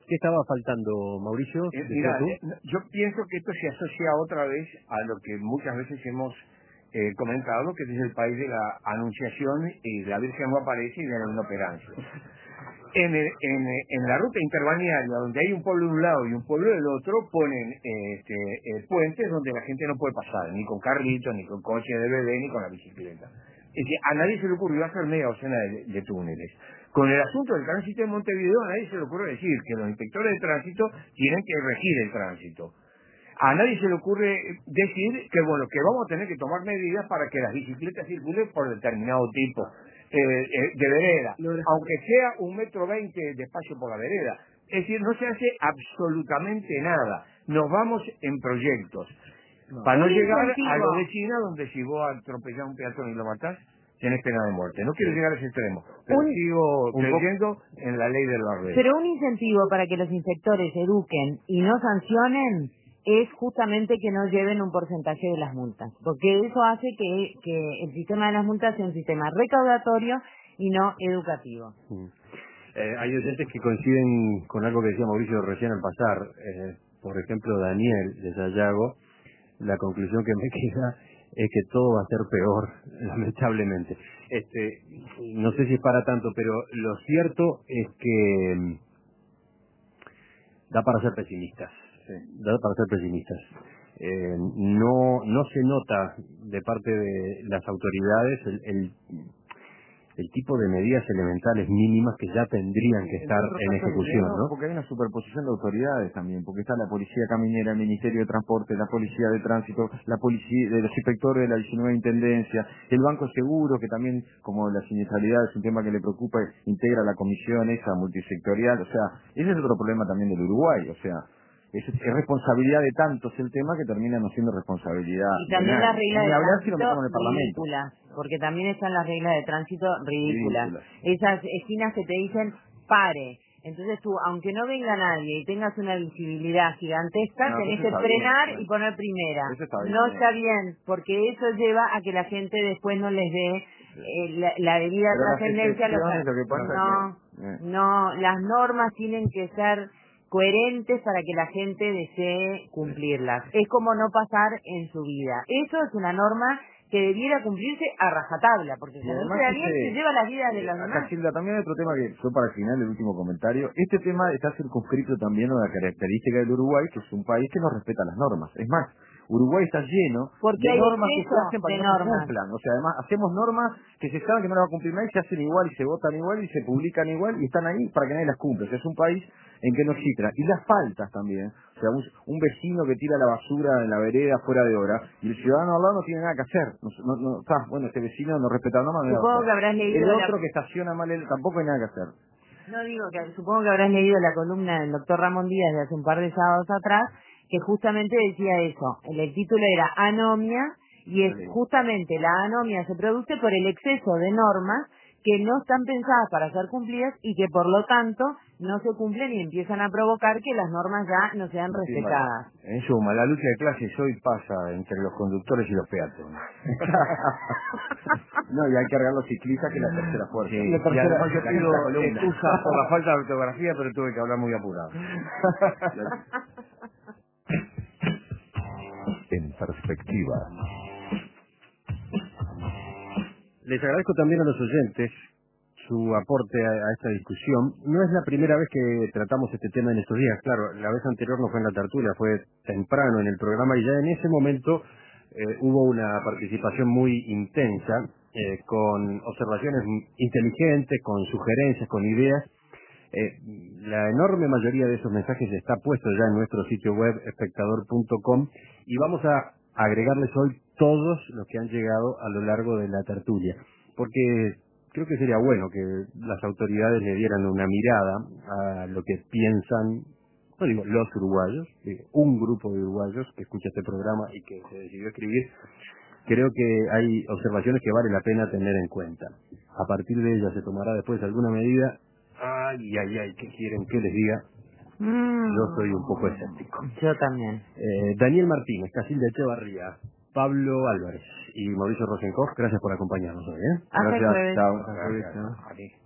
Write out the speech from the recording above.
¿Qué estaba faltando, Mauricio? Mira, yo pienso que esto se asocia otra vez a lo que muchas veces hemos comentado, que es el país de la anunciación y la Virgen no aparece y de la inoperancia. En la ruta interbalnearia, donde hay un pueblo de un lado y un pueblo del otro, ponen puentes donde la gente no puede pasar, ni con carritos, ni con coche de bebé, ni con la bicicleta. Es decir, a nadie se le ocurrió hacer media docena de túneles. Con el asunto del tránsito en Montevideo, a nadie se le ocurre decir que los inspectores de tránsito tienen que regir el tránsito. A nadie se le ocurre decir que, bueno, que vamos a tener que tomar medidas para que las bicicletas circulen por determinado tipo de vereda, aunque sea 1,20 m de espacio por la vereda. Es decir, no se hace absolutamente nada. Nos vamos en proyectos. Para no llegar a lo de China, donde si vos atropellás a un peatón y lo matás, tenés pena de muerte. No quiero llegar a ese extremo, pero sigo creyendo en la ley de la red. Pero un incentivo para que los inspectores eduquen y no sancionen es justamente que no lleven un porcentaje de las multas, porque eso hace que el sistema de las multas sea un sistema recaudatorio y no educativo. Hay oyentes que coinciden con algo que decía Mauricio recién al pasar. Por ejemplo, Daniel de Sayago, la conclusión que me queda es que todo va a ser peor, lamentablemente. No sé si es para tanto, pero lo cierto es que da para ser pesimistas. Da para ser pesimistas. No se nota de parte de las autoridades el tipo de medidas elementales mínimas que ya tendrían que estar en ejecución, ¿no? Porque hay una superposición de autoridades también, porque está la policía caminera, el Ministerio de Transporte, la policía de tránsito, la policía, los inspectores de la 19 Intendencia, el Banco Seguro, que también, como la siniestralidad es un tema que le preocupa, integra la comisión esa multisectorial. O sea, ese es otro problema también del Uruguay. O sea, es responsabilidad de tantos el tema que termina no siendo responsabilidad. Y también las reglas de tránsito ridículas, porque también están las reglas de tránsito ridículas. Esas esquinas que te dicen pare. Entonces tú, aunque no venga nadie y tengas una visibilidad gigantesca, tenés que frenar y poner primera. No está bien, porque eso lleva a que la gente después no les dé la debida trascendencia. No, las normas tienen que ser coherentes para que la gente desee cumplirlas. Es como no pasar en su vida. Eso es una norma que debiera cumplirse a rajatabla, porque si no se bien se lleva las vidas de los demás. Casilda, también hay otro tema que fue para el final, el último comentario. Este tema está circunscrito también a la característica del Uruguay, que es un país que no respeta las normas. Es más, Uruguay está lleno de normas que se hacen para que no se cumplan. O sea, además, hacemos normas que se saben que no las va a cumplir nadie, se hacen igual y se votan igual y se publican igual y están ahí para que nadie las cumpla. O sea, es un país en que no existe. Y las faltas también. O sea, un vecino que tira la basura en la vereda fuera de hora y el ciudadano al lado no tiene nada que hacer. Bueno, este vecino no respeta normas. Supongo que habrás leído el otro que estaciona mal, tampoco hay nada que hacer. No digo que, supongo que habrás leído la columna del doctor Ramón Díaz de hace un par de sábados atrás, que justamente decía eso. El título era Anomia, y es justamente la anomia se produce por el exceso de normas que no están pensadas para ser cumplidas y que por lo tanto no se cumplen y empiezan a provocar que las normas ya no sean respetadas. En suma, la lucha de clases hoy pasa entre los conductores y los peatones. No, y hay que cargar los ciclistas, que es la tercera fuerza. Sí. Y además yo pido excusa por la falta de ortografía, pero tuve que hablar muy apurado. En perspectiva. Les agradezco también a los oyentes su aporte a esta discusión. No es la primera vez que tratamos este tema en estos días. Claro, la vez anterior no fue en la tertulia, fue temprano en el programa y ya en ese momento hubo una participación muy intensa, con observaciones inteligentes, con sugerencias, con ideas. La enorme mayoría de esos mensajes está puesto ya en nuestro sitio web espectador.com y vamos a agregarles hoy todos los que han llegado a lo largo de la tertulia, porque creo que sería bueno que las autoridades le dieran una mirada a lo que piensan, no digo los uruguayos, digo un grupo de uruguayos que escucha este programa y que se decidió escribir. Creo que hay observaciones que vale la pena tener en cuenta. A partir de ellas se tomará después alguna medida. Ay, ¿qué quieren que les diga? Yo soy un poco escéptico. Yo también. Daniel Martínez, Casilda Echevarría, Pablo Álvarez y Mauricio Rosenkopf, gracias por acompañarnos hoy. Hasta el jueves. Chao.